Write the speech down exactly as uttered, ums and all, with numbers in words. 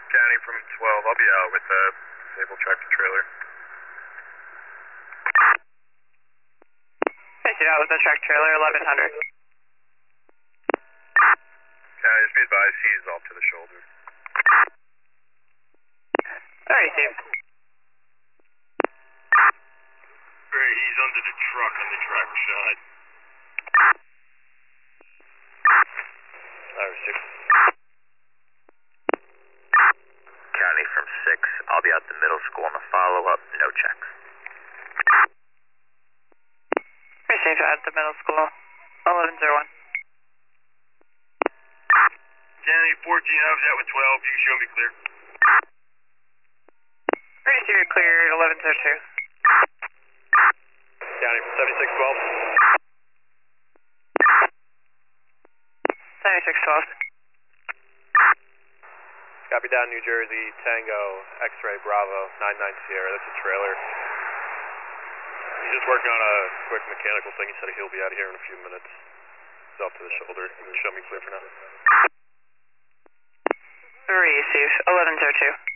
County from twelve, I'll be out with the disabled tractor trailer. Facing out with the tractor trailer, eleven hundred. County, just be advised, he's off to the shoulder. Alright, Steve. Alright, he's under the truck on the driver's side. Alright, six. County from six, I'll be out the middle school on the follow-up, no checks. Received at the middle school, eleven oh one. County fourteen, I was out with twelve, you can show me clear. Received cleared, eleven oh two. County from seventy-six twelve. seventy-six twelve. Copy down, New Jersey, Tango, X-ray, Bravo, nine nine Sierra, that's a trailer. He's just working on a quick mechanical thing, he said he'll be out of here in a few minutes. He's off to the shoulder, you can show me clear for now. Received, eleven oh two.